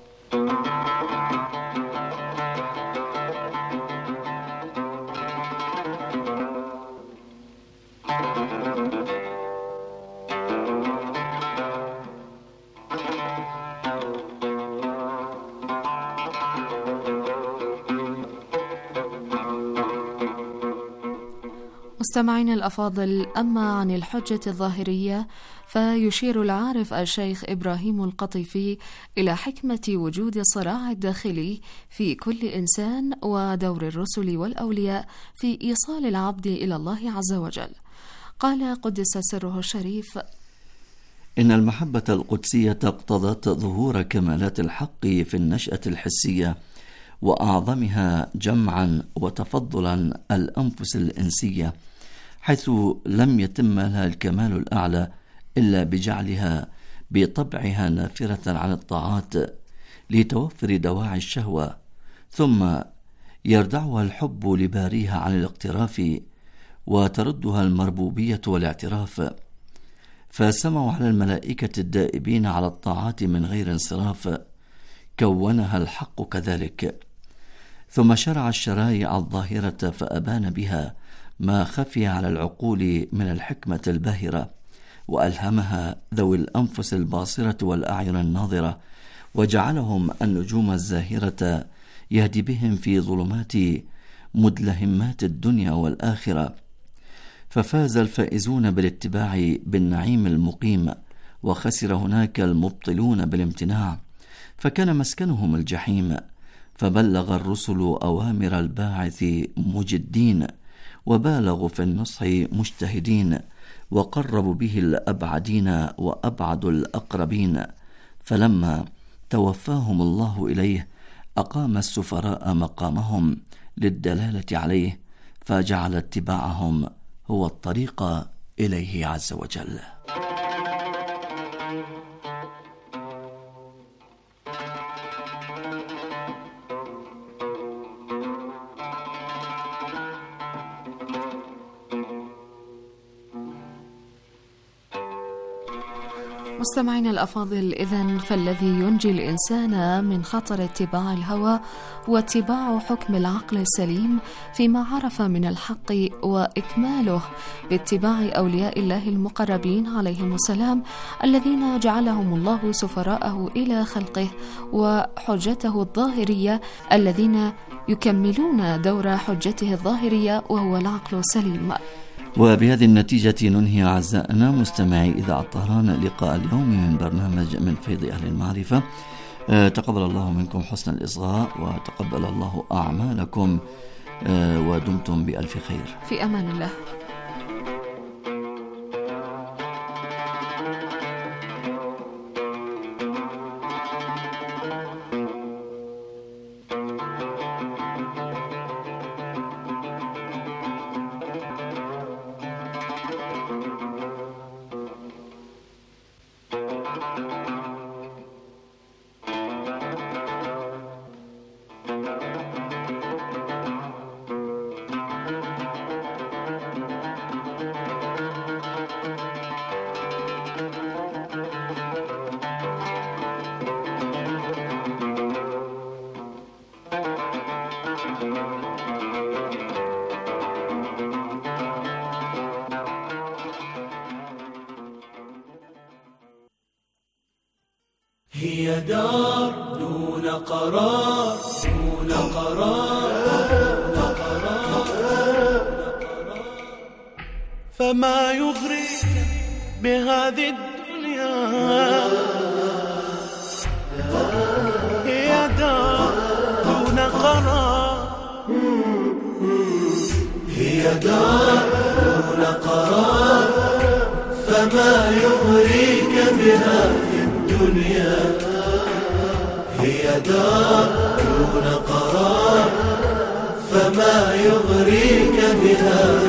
مستمعين الأفاضل، أما عن الحجة الظاهرية فيشير العارف الشيخ إبراهيم القطيفي إلى حكمة وجود الصراع الداخلي في كل إنسان، ودور الرسل والأولياء في إيصال العبد إلى الله عز وجل. قال قدس سره الشريف: إن المحبة القدسية اقتضت ظهور كمالات الحق في النشأة الحسية، وأعظمها جمعا وتفضلا الأنفس الإنسية، حيث لم يتم لها الكمال الأعلى إلا بجعلها بطبعها نافرة عن الطاعات لتوفر دواعي الشهوة، ثم يردعها الحب لباريها عن الاقتراف، وتردها المربوبية والاعتراف. فسمعوا على الملائكة الدائبين على الطاعات من غير انصراف، كونها الحق كذلك. ثم شرع الشرائع الظاهرة فأبان بها ما خفي على العقول من الحكمة الباهرة، وألهمها ذوي الأنفس الباصرة والأعين الناظرة، وجعلهم النجوم الزاهرة يهدي بهم في ظلمات مدلهمات الدنيا والآخرة. ففاز الفائزون بالاتباع بالنعيم المقيم، وخسر هناك المبطلون بالامتناع، فكان مسكنهم الجحيم. فبلغ الرسل أوامر الباعث مجدين، وبالغوا في النصح مجتهدين، وقربوا به الأبعدين وأبعدوا الأقربين. فلما توفاهم الله إليه أقام السفراء مقامهم للدلالة عليه، فجعل اتباعهم هو الطريق إليه عز وجل. مستمعين الأفاضل، إذن فالذي ينجي الإنسان من خطر اتباع الهوى واتباع حكم العقل السليم فيما عرف من الحق، وإكماله باتباع أولياء الله المقربين عليهم السلام، الذين جعلهم الله سفراءه إلى خلقه، وحجته الظاهرية الذين يكملون دور حجته الظاهرية وهو العقل السليم. وبهذه النتيجة ننهي أعزائنا مستمعي إذاعة طهران لقاء اليوم من برنامج من فيض أهل المعرفة. أه تقبل الله منكم حسن الإصغاء، وتقبل الله أعمالكم ودمتم بألف خير. في أمان الله. هي دار دون قرار دون قرار دون قرار، فما يغريك بهذه الدنيا؟ هي دار دون قرار، هي دار دون قرار، فما يغريك بهذه الدنيا؟ هي دار دون قرار، فما يغريك بها